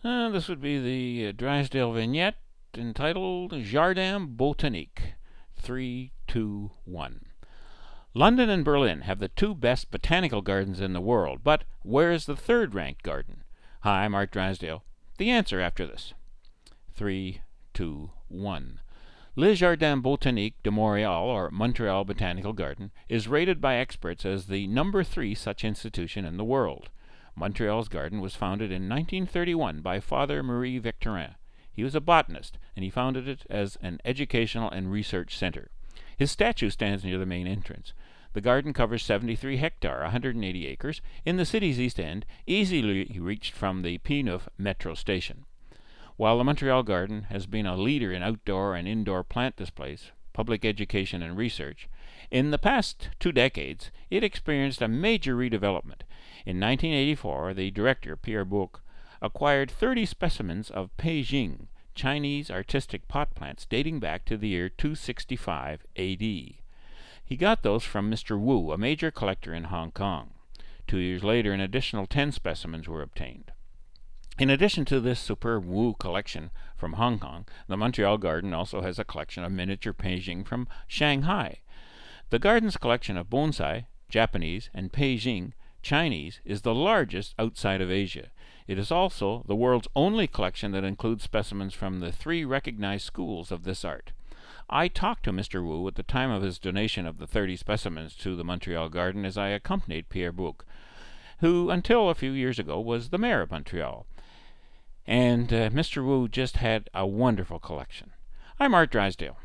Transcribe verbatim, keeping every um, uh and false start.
Uh, this would be the uh, Drysdale vignette entitled Jardin Botanique. Three, two, one. London and Berlin have the two best botanical gardens in the world, but where is the third-ranked garden? Hi, I'm Art Drysdale. The answer after this. Three, two, one. Le Jardin Botanique de Montréal, or Montreal Botanical Garden, is rated by experts as the number three such institution in the world. Montreal's garden was founded in nineteen thirty-one by Father Marie Victorin. He was a botanist, and he founded it as an educational and research center. His statue stands near the main entrance. The garden covers seventy-three hectares, one hundred eighty acres, in the city's east end, easily reached from the P-Neuf metro station. While the Montreal Garden has been a leader in outdoor and indoor plant displays, public education, and research, in the past two decades it experienced a major redevelopment. In nineteen eighty-four, the director, Pierre Bouc, acquired thirty specimens of Peijing, Chinese artistic pot plants dating back to the year two sixty-five A D. He got those from Mister Wu, a major collector in Hong Kong. Two years later, an additional ten specimens were obtained. In addition to this superb Wu collection from Hong Kong, the Montreal Garden also has a collection of miniature Peijing from Shanghai. The garden's collection of bonsai, Japanese, and Peijing, Chinese, is the largest outside of Asia. It is also the world's only collection that includes specimens from the three recognized schools of this art. I talked to Mister Wu at the time of his donation of the thirty specimens to the Montreal Garden as I accompanied Pierre Bouc, who until a few years ago was the mayor of Montreal. And uh, Mister Wu just had a wonderful collection. I'm Art Drysdale.